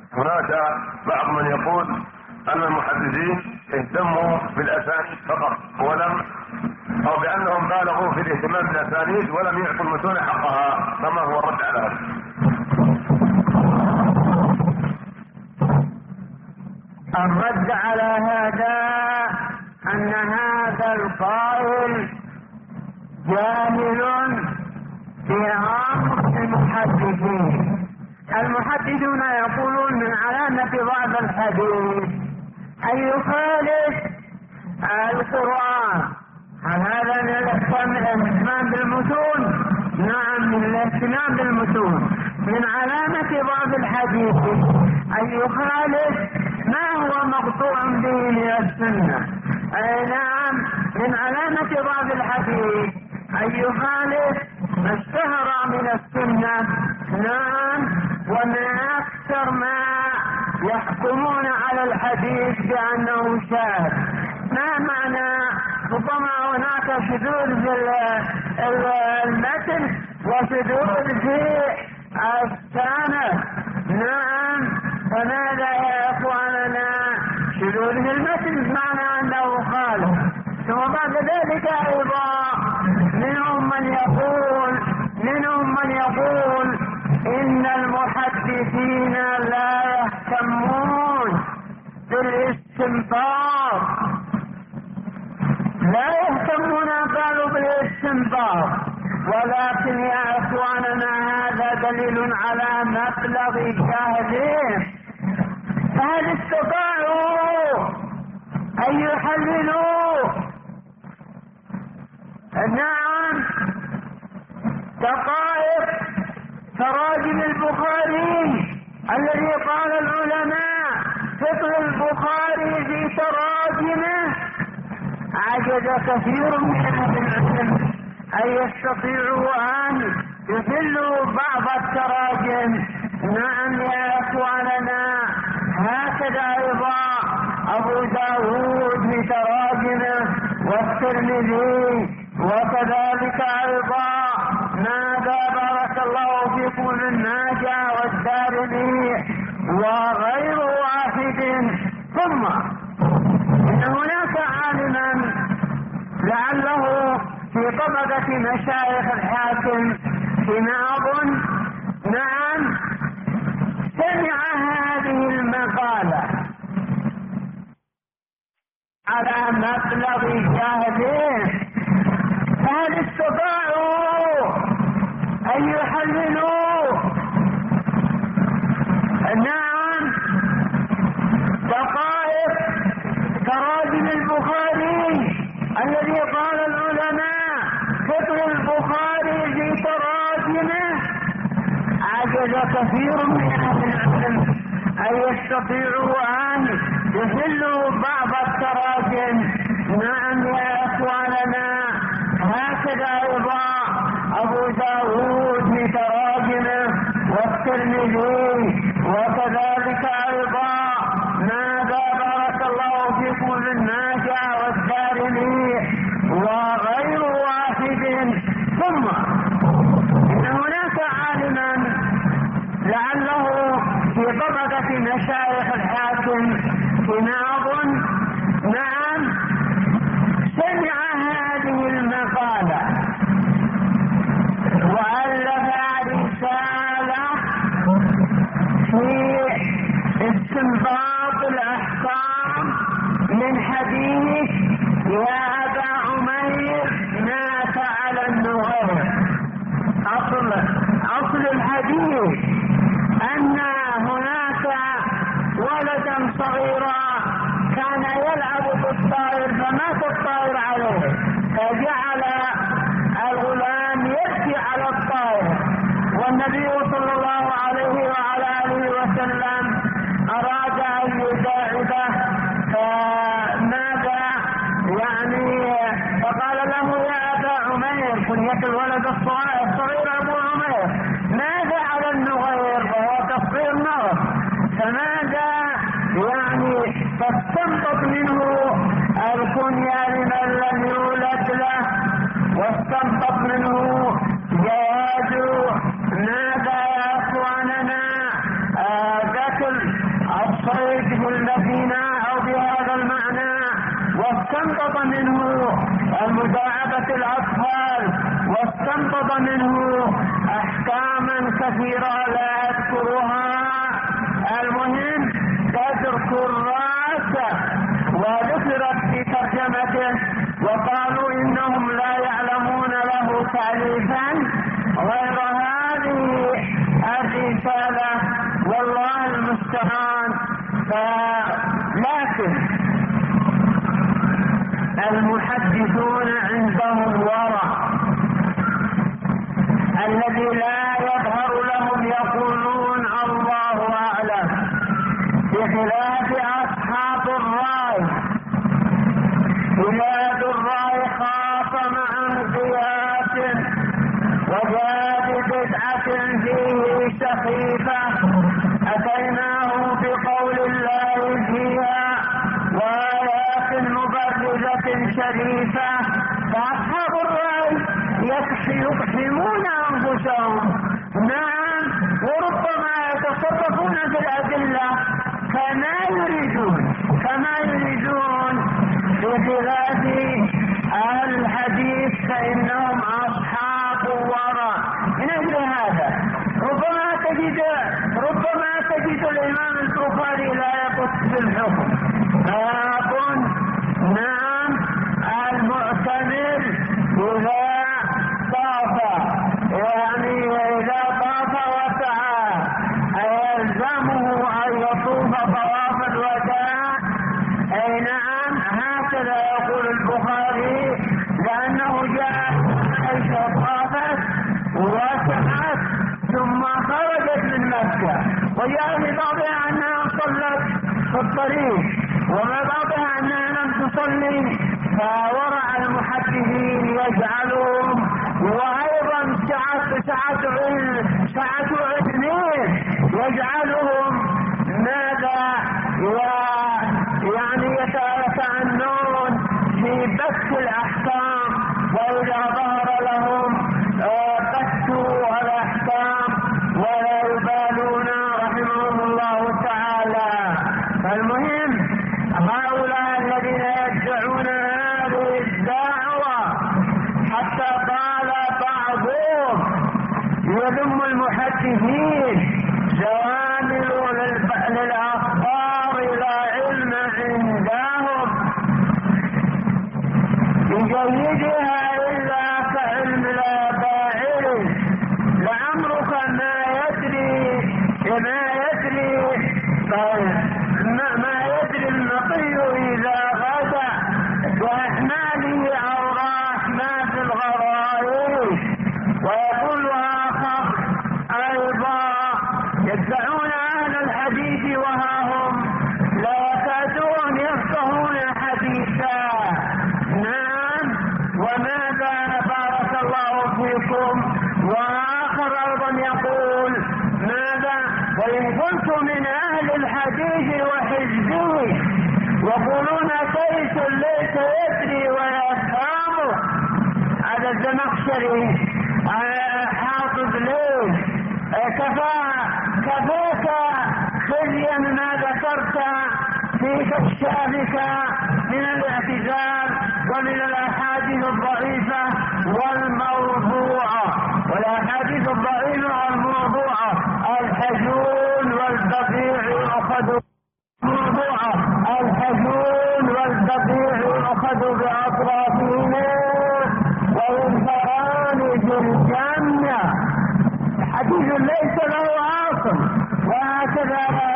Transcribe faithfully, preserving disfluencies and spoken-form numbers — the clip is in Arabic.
هناك بعض من يقول ان المحدثين اهتموا بالاسانيد فقط ولم او بانهم بالغوا في الاهتمام بالاسانيد ولم يعطوا المتون حقها، فما هو الرد على هذا؟ الرد على هذا ان هذا القائل جاهل في امر المحدثين. المحدثون يقولون من علامة ضعف الحديث أن يخالف القرآن. هل هذا من الاهتمام بالمتون؟ نعم، من الاهتمام بالمتون. من علامة ضعف الحديث أن يخالف ما هو مقطوع به من السنة. أي نعم، من علامة ضعف الحديث أن يخالف ما اشتهر من السنة. نعم، ومن أكثر ما يحكمون على الحديث بأنه شاذ. ما معنى؟ ربما هناك شذوذ في المتن وشذوذ في السند. نعم، فماذا يا إخواننا؟ شذوذ في المتن معنى أنه خالف. ثم بعد ذلك أيضا منهم من يقول منهم من يقول إن المحدثين لا يهتمون بالاستنباط، لا يهتمون قالوا بالاستنباط، ولكن يا إخواننا هذا دليل على مبلغ جهلهم. فهل استطاعوا أن يحللوا؟ نعم، دقائق تراجم البخاري الذي قال العلماء فقه البخاري في تراجمه، عجز كثير من اهل العلم ان يستطيعوا ان يدلوا بعض التراجم. نعم يا اخواننا، هكذا ايضا ابو داود في تراجمه والترمذي، وكذلك ايضا ماذا بارك الله فيكم ابن ماجه والدارمي وغير واحد. ثم ان هناك عالما لعله في طبقة مشايخ الحاكم فيما اظن، نعم، سمع هذه المقالة على مبلغ جهله. فهل استطاعوا أن يحللوا؟ نعم، دقائق تراجم البخاري الذي قال العلماء فقه البخاري في تراجمه، عجز كثير من أهل العلم أن يستطيعوا أن يحلوا بعض التراجم. نعم يا إخواننا، هكذا أيضا أبو داود في تراجمه والترمذي، وكذلك أيضا ماذا بارك الله فيكم ابن ماجه والدارمي وغير واحد. ثم إن هناك عالما لعله في طبقة مشايخ الحاكم فيما أظن، نعم، سمع هذه المقالة وألف رسالة في استنباط الأحكام من حديث يا أبا عمير مات على النغير. أصل أصل الحديث أن هناك ولدا صغيرا كان يلعب بالطائر فمات الطائر عليه، فجعل الغلام يبكي على الطائر، والنبي صلى الله عليه وعلى آله وسلم أراد أن يساعده، فماذا يعني فقال له يا أبا عمير، كنية الولد الصغير أبو عمير، ماذا على النغير وهو تصغير نار، فماذا يعني فاستنبط منه الكنية لمن لم يولد له، واستنبط منه جواز ماذا يا اخواننا ذكر الصيد في المدينة أو بهذا المعنى، واستنبط منه المداعبة الأطفال، واستنبط منه أحكاما كثيرة لا أذكرها. المهم تدرك الراس وذكرت في ترجمته، وقالوا إنهم لا يعلمون له تعريفا غير هذه الرسالة، والله المستعان. لكن المحدثون عندهم ورع الذي لا يظهر لهم، يقولون الله أعلم، بخلاف أصحاب الرأي. ولاد الرأي خاص مع انقياس وجاد بدعة فيه سخيفة أتيناه بقول الله فيها وآيات مبرزة شريفة. فأصحاب الرأي يقحمون أنفسهم، نعم، وربما يتصرفون في الأدلة كما يريدون كما يريدون بخلاف أهل الحديث فإنهم أصحاب ورع. من أجل هذا ربما تجد ربما تجد الإمام البخاري لا يقص بالحكم، فيقول نعم المعتمر إذا طاف، يعني إذا طاف وسعى أيلزمه أن يطوف طواف الوداع؟ أي نعم، هكذا يقول البخاري، لأنه جاء حيث طافت وسعت ثم خرجت من مكة، وجاء في بعضها أنها صلت في الطريق وما بعضها أنها لم تصلي. فورع المحدثين يجعلهم، وأيضا سعة سعة سعة علمين يجعلهم ماذا يعني يتعنون في بث الأحكام، وإذا ظهر لهم بثوا الأحكام ولا يبالون رحمهم الله تعالى. فالمهم هؤلاء الذين يدعون هذه الدعوة حتى قال بعضهم يذم المحدثين جوامل للأخبار لا علم عندهم بجيدها إلا كعلم الآبائل، لعمرك ما يدري ما يدري ما يدري النقي إذا غدا وإحماله أو راح ما في الغرائب. ويقول آخر أيضا يدعون أهل الحديث وها هم لا يكادون يفقهون حديثا. نعم، وماذا بارك الله فيكم. وآخر أيضا يقول ماذا وإن كنت من أهل الحديث وحزبه يقولون كيس ليس يدري ويفهمه. هذا الزمخشري حافظ ليه كفى كفاك خزيا ما ذكرت في كشافك من الاعتزال ومن الأحاديث الضعيفة والموضوعة. والأحاديث الضعيفة والموضوعة الحجون والبقيع يؤخذ موضوعة الحجون والبقيع يؤخذ بأطرافهما وينفران في الجنة. حديث ليس له عاصم، وهكذا